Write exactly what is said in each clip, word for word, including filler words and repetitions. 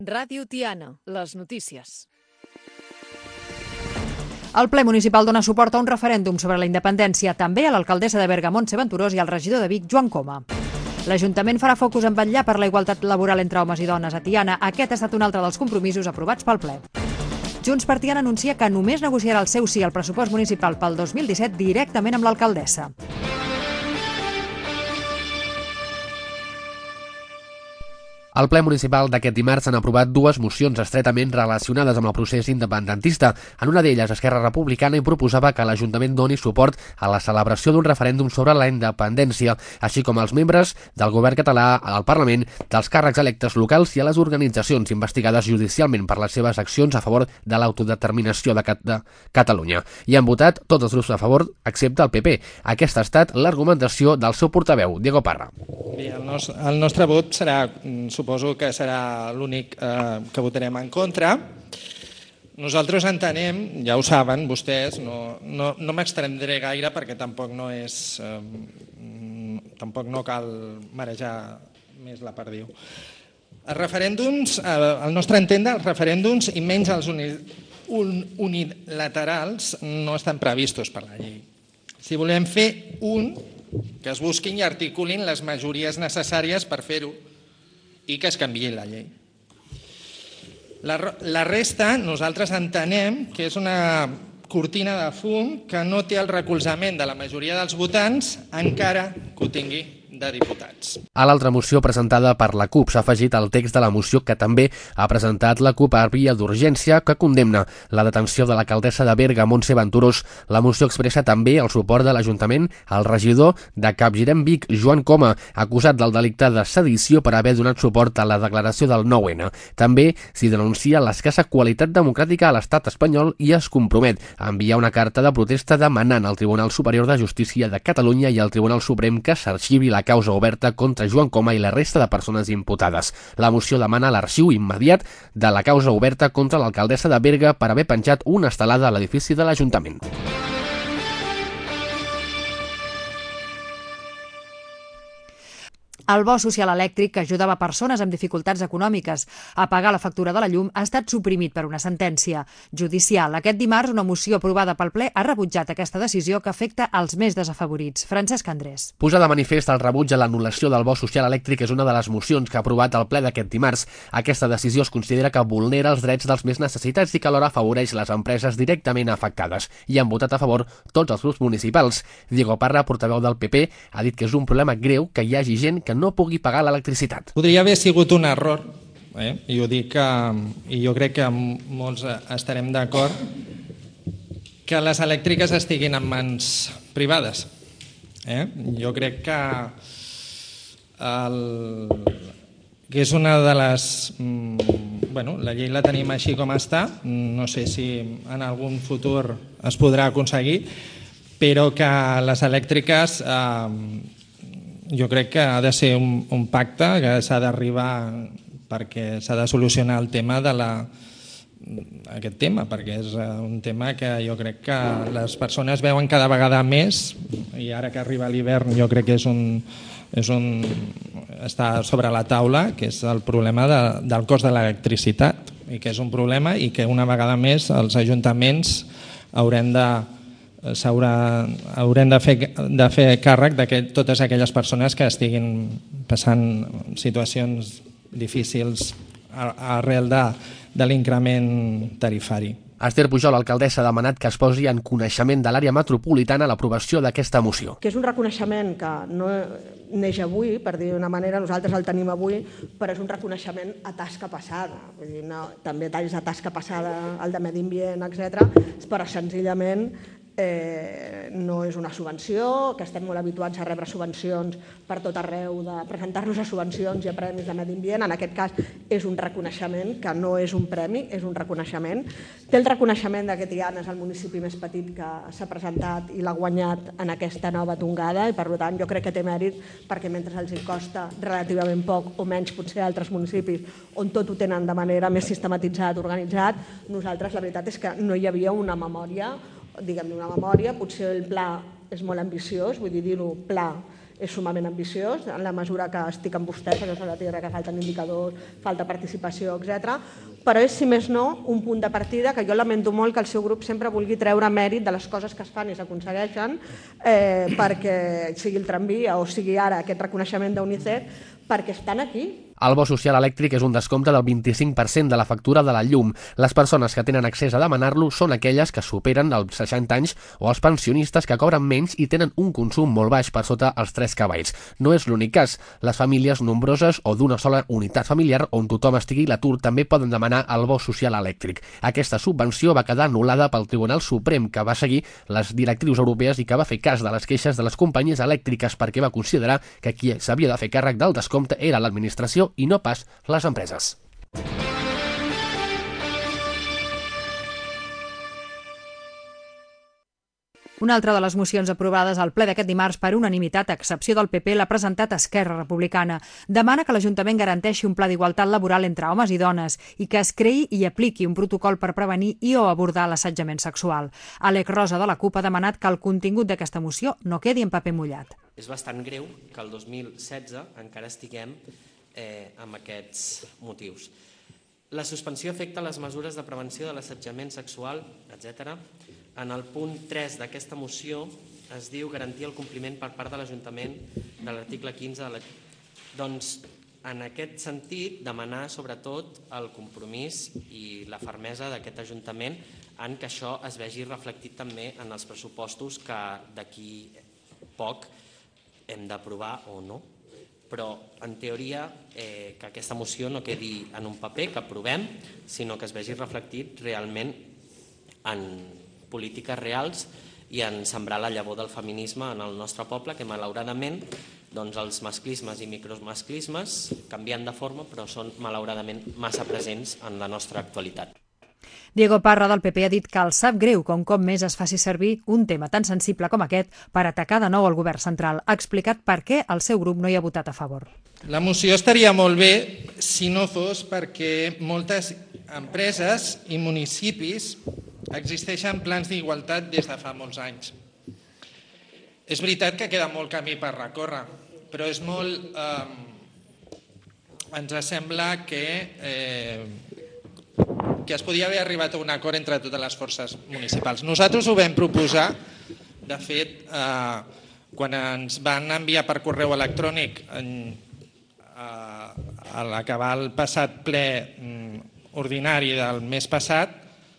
Ràdio Tiana, les notícies. El ple municipal dona suport a un referèndum sobre la independència també a l'alcaldessa de Berga, Montse Venturós, i al regidor de Vic, Joan Coma. L'Ajuntament farà focus en vetllar per la igualtat laboral entre homes i dones a Tiana. Aquest ha estat un altre dels compromisos aprovats pel ple. Junts per Tiana anuncia que només negociarà el seu sí al pressupost municipal pel dos mil disset directament amb l'alcaldessa. Al ple municipal d'aquest dimarts s'han aprovat dues mocions estretament relacionades amb el procés independentista. En una d'elles, Esquerra Republicana hi proposava que l'Ajuntament doni suport a la celebració d'un referèndum sobre la independència, així com als membres del govern català, al Parlament, dels càrrecs electes locals i a les organitzacions investigades judicialment per les seves accions a favor de l'autodeterminació de, Cat de Catalunya. I han votat tots els grups a favor, excepte el P P. Aquesta ha estat l'argumentació del seu portaveu, Diego Parra. Bé, el, nos, el nostre vot serà, suposo que serà l'únic eh, que votarem en contra. Nosaltres entenem, ja ho saben vostès, no, no, no m'extendré gaire perquè tampoc no és, eh, tampoc no cal marejar més la perdiu. Els referèndums, eh, al nostre entendre, els referèndums i menys els uni, un, unilaterals no estan previstos per la llei. Si volem fer un, que es busquin i articulin les majories necessàries per fer-ho i que es canviï la llei. La, la resta nosaltres entenem que és una cortina de fum que no té el recolzament de la majoria dels votants encara que ho tingui de diputats. A l'altra moció presentada per la CUP s'ha afegit al text de la moció que també ha presentat la CUP per via d'urgència que condemna la detenció de l'alcaldessa de Berga, Montse Venturós. La moció expressa també el suport de l'Ajuntament al regidor de Capgirem Vic, Joan Coma, acusat del delicte de sedició per haver donat suport a la declaració del nou ene. També s'hi denuncia l'escassa qualitat democràtica a l'estat espanyol i es compromet a enviar una carta de protesta demanant al Tribunal Superior de Justícia de Catalunya i al Tribunal Suprem que s'arxivi la causa oberta contra Joan Coma i la resta de persones imputades. La moció demana l'arxiu immediat de la causa oberta contra l'alcaldessa de Berga per haver penjat una estelada a l'edifici de l'Ajuntament. El bo social elèctric que ajudava persones amb dificultats econòmiques a pagar la factura de la llum ha estat suprimit per una sentència judicial. Aquest dimarts, una moció aprovada pel ple ha rebutjat aquesta decisió que afecta als més desafavorits. Francesc Andrés. Posar de manifest el rebuig a l'anul·lació del bo social elèctric és una de les mocions que ha aprovat el ple d'aquest dimarts. Aquesta decisió es considera que vulnera els drets dels més necessitats i que alhora afavoreix les empreses directament afectades. I han votat a favor tots els grups municipals. Diego Parra, portaveu del P P, ha dit que és un problema greu que hi hagi gent que no pugui pagar l'electricitat. Podria haver sigut un error, eh? I ho dic que, i jo crec que molts estarem d'acord, que les elèctriques estiguin en mans privades. Eh? Jo crec que, el, que és una de les... Bueno, la llei la tenim així com està, no sé si en algun futur es podrà aconseguir, però que les elèctriques... Eh, jo crec que ha de ser un, un pacte que s'ha d'arribar perquè s'ha de solucionar el tema de la, aquest tema, perquè és un tema que jo crec que les persones veuen cada vegada més i ara que arriba l'hivern jo crec que és un, és un, està sobre la taula, que és el problema de, del cost de l'electricitat i que és un problema i que una vegada més els ajuntaments haurem de haurem de fer, de fer càrrec de totes aquelles persones que estiguin passant situacions difícils arrel de, de l'increment tarifari. Esther Pujol, l'alcaldessa, ha demanat que es posi en coneixement de l'àrea metropolitana l'aprovació d'aquesta moció. Que és un reconeixement que no neix avui, per dir d'una manera, nosaltres el tenim avui, però és un reconeixement a tasca passada. Vull dir, no, també talls a tasca passada, el de medi ambient, etcètera, però senzillament Eh, no és una subvenció, que estem molt habituats a rebre subvencions per tot arreu, de presentar-nos a subvencions i a premis de medi ambient. En aquest cas és un reconeixement que no és un premi, és un reconeixement. Té el reconeixement que Tiana és el municipi més petit que s'ha presentat i l'ha guanyat en aquesta nova tongada i per tant jo crec que té mèrit perquè mentre els hi costa relativament poc o menys potser altres municipis on tot ho tenen de manera més sistematitzat, organitzat, nosaltres la veritat és que no hi havia una memòria diguem-ne una memòria, potser el pla és molt ambiciós, vull dir, dir-ho pla és sumament ambiciós, en la mesura que estic amb vostès, senyor Salvatierra, que falten indicadors, falta participació, etcètera. Però és, si més no, un punt de partida que jo lamento molt que el seu grup sempre vulgui treure mèrit de les coses que es fan i s'aconsegueixen, eh, perquè sigui el tramvia o sigui ara aquest reconeixement d'UNICEF, perquè estan aquí. El bo social elèctric és un descompte del vint-i-cinc per cent de la factura de la llum. Les persones que tenen accés a demanar-lo són aquelles que superen els seixanta anys o els pensionistes que cobren menys i tenen un consum molt baix per sota els tres cavalls. No és l'únic cas. Les famílies nombroses o d'una sola unitat familiar on tothom estigui a l'atur també poden demanar el bo social elèctric. Aquesta subvenció va quedar anul·lada pel Tribunal Suprem, que va seguir les directrius europees i que va fer cas de les queixes de les companyies elèctriques perquè va considerar que qui s'havia de fer càrrec del descompte era l'administració i no pas les empreses. Una altra de les mocions aprovades al ple d'aquest dimarts per unanimitat, a excepció del P P, l'ha presentat Esquerra Republicana. Demana que l'Ajuntament garanteixi un pla d'igualtat laboral entre homes i dones i que es creï i apliqui un protocol per prevenir i o abordar l'assetjament sexual. Àlex Rosa, de la CUP, ha demanat que el contingut d'aquesta moció no quedi en paper mullat. És bastant greu que el dos mil setze encara estiguem eh, amb aquests motius. La suspensió afecta les mesures de prevenció de l'assetjament sexual, etcètera. En el punt tres d'aquesta moció es diu garantir el compliment per part de l'Ajuntament de l'article quinze de la... Doncs, en aquest sentit, demanar sobretot el compromís i la fermesa d'aquest Ajuntament en que això es vegi reflectit també en els pressupostos que d'aquí poc hem d'aprovar o no. Però, en teoria, eh, que aquesta moció no quedi en un paper que aprovem, sinó que es vegi reflectit realment en polítiques reals i en sembrar la llavor del feminisme en el nostre poble, que malauradament doncs, els masclismes i micromasclismes canvien de forma, però són malauradament massa presents en la nostra actualitat. Diego Parra, del P P, ha dit que el sap greu que un cop més es faci servir un tema tan sensible com aquest per atacar de nou el govern central. Ha explicat per què el seu grup no hi ha votat a favor. La moció estaria molt bé si no fos perquè moltes empreses i municipis existeixen plans d'igualtat des de fa molts anys. És veritat que queda molt camí per recórrer, però és molt... Eh, ens sembla que... Eh, que es podia haver arribat a un acord entre totes les forces municipals. Nosaltres ho vam proposar, de fet, eh, quan ens van enviar per correu electrònic en, eh, a l'acabar el passat ple mm, ordinari del mes passat,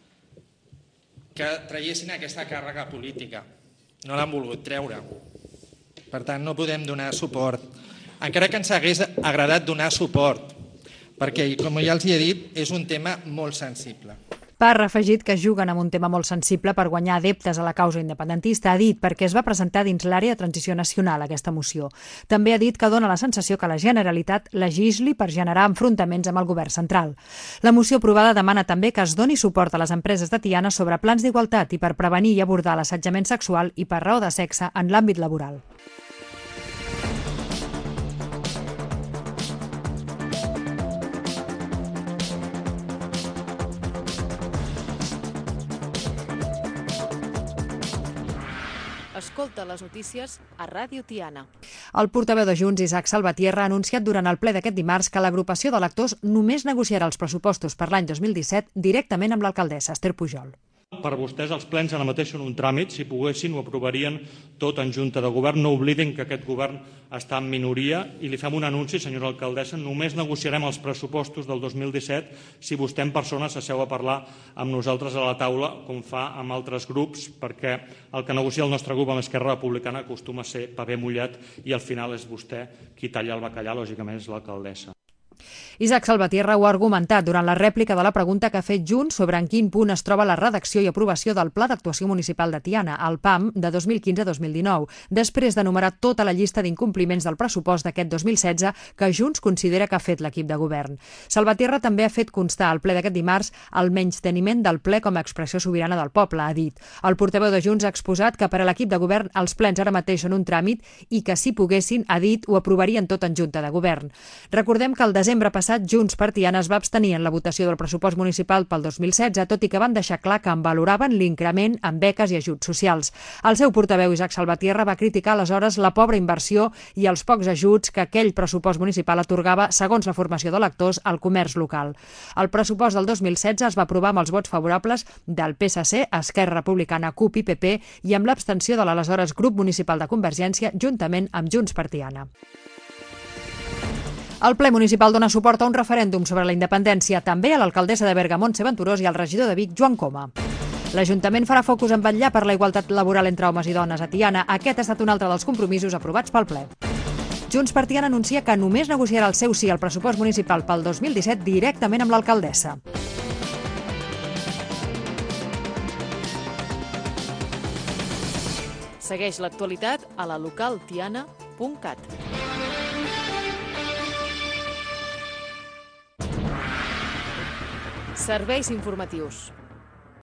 que traiessin aquesta càrrega política. No l'han volgut treure. Per tant, no podem donar suport. Encara que ens hagués agradat donar suport, perquè, com ja els he dit, és un tema molt sensible. Parra ha afegit que juguen amb un tema molt sensible per guanyar adeptes a la causa independentista, ha dit, perquè es va presentar dins l'àrea de transició nacional aquesta moció. També ha dit que dona la sensació que la Generalitat legisli per generar enfrontaments amb el govern central. La moció aprovada demana també que es doni suport a les empreses de Tiana sobre plans d'igualtat i per prevenir i abordar l'assetjament sexual i per raó de sexe en l'àmbit laboral. Escolta les notícies a Ràdio Tiana. El portaveu de Junts, Isaac Salvatierra, ha anunciat durant el ple d'aquest dimarts que l'agrupació d'electors només negociarà els pressupostos per l'any dos mil disset directament amb l'alcaldessa Esther Pujol. Per vostès els plens ara mateix són un tràmit, si poguessin ho aprovarien tot en Junta de Govern. No oblidin que aquest govern està en minoria i li fem un anunci, senyora alcaldessa, només negociarem els pressupostos del dos mil disset si vostè en persona s'asseu a parlar amb nosaltres a la taula, com fa amb altres grups, perquè el que negocia el nostre grup amb Esquerra Republicana acostuma a ser paper mullat i al final és vostè qui talla el bacallà, lògicament és l'alcaldessa. Isaac Salvatierra ho ha argumentat durant la rèplica de la pregunta que ha fet Junts sobre en quin punt es troba la redacció i aprovació del Pla d'Actuació Municipal de Tiana, el P A M, de dos mil quinze a dos mil dinou, després d'enumerar tota la llista d'incompliments del pressupost d'aquest dos mil setze que Junts considera que ha fet l'equip de govern. Salvatierra també ha fet constar al ple d'aquest dimarts el menysteniment del ple com a expressió sobirana del poble, ha dit. El portaveu de Junts ha exposat que per a l'equip de govern els plens ara mateix són un tràmit i que si poguessin, ha dit, ho aprovarien tot en Junta de Govern. Recordem que el desembre passat passat, Junts per Tiana es va abstenir en la votació del pressupost municipal pel dos mil setze, tot i que van deixar clar que en valoraven l'increment en beques i ajuts socials. El seu portaveu, Isaac Salvatierra, va criticar aleshores la pobra inversió i els pocs ajuts que aquell pressupost municipal atorgava, segons la formació d'electors, al comerç local. El pressupost del dos mil setze es va aprovar amb els vots favorables del P S C, Esquerra Republicana, CUP i P P i amb l'abstenció de l'aleshores grup municipal de Convergència, juntament amb Junts per Tiana. El ple municipal dona suport a un referèndum sobre la independència també a l'alcaldessa de Berga, Montse Venturós, i al regidor de Vic, Joan Coma. L'Ajuntament farà focus en vetllar per la igualtat laboral entre homes i dones a Tiana. Aquest ha estat un altre dels compromisos aprovats pel ple. Junts per Tiana anuncia que només negociarà el seu sí al pressupost municipal pel dos mil disset directament amb l'alcaldessa. Segueix l'actualitat a la local tiana punt cat. Serveis informatius.